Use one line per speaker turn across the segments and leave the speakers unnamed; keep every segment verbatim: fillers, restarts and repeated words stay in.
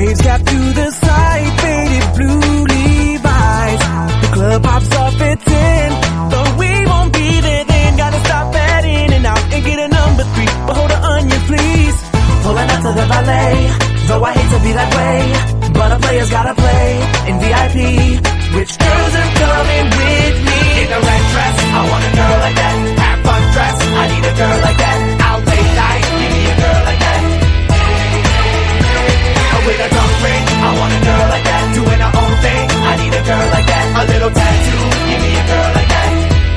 Waves cap to the side, faded blue Levi's. The club pops off at ten, but we won't be there then. Gotta stop at In and Out and get a number three. But hold on, onion, please. Pulling up to the valet, though I hate to be that way, but a player's gotta play in V I P. Which girls are coming with me? In a red dress, I want a girl like that. Have fun dress, I need a girl like that. Out late night, give me a girl like that. With a tongue ring, I want a girl like that. Doing her own thing, I need a girl like that. A little tattoo, give me a girl like that.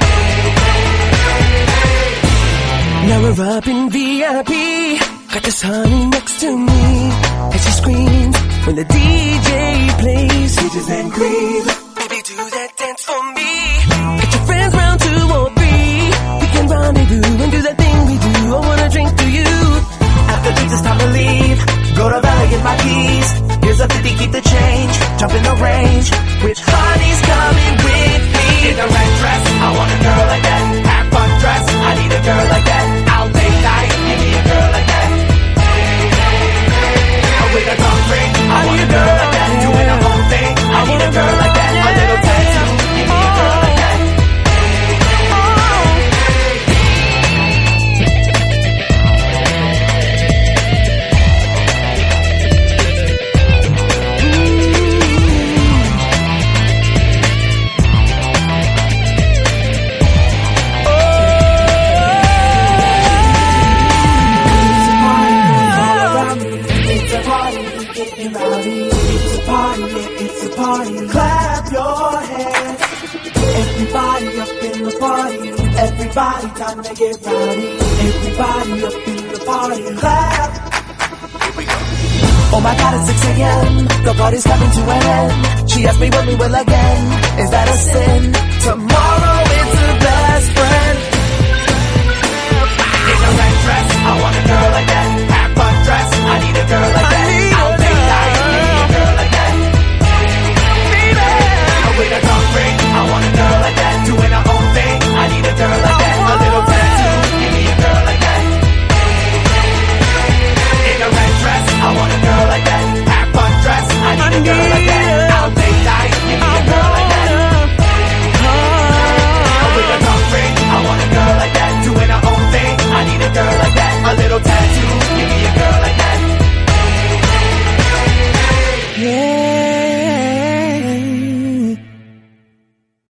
Now we're up in V I P. Got this honey next to me, and she screams when the D J plays Peaches and Cream. Baby, do that dance for me. Get your friends round two or three. We can rendezvous and do that thing we do. I wanna drink to you. After drinks, it's time to leave. Go to Valley, get my keys. Here's a fifty, keep the change. Jump in the range. Which honey's coming with me? In a red dress, I want a girl like that. Have fun dress, I need a girl like that. Out late night, give me a girl like that. With a tongue ring, I want a girl like that. Doing her own thing, I need a girl like that. A little tattoo, give me a girl like that.
Clap your hands. Everybody up in the party. Everybody time to get rowdy. Everybody up in the party. Clap. Oh my God, it's six a.m. The party's coming to an end. She asked me when we will again. Is that a sin? Tomorrow it's her best friend.
In a red dress, I want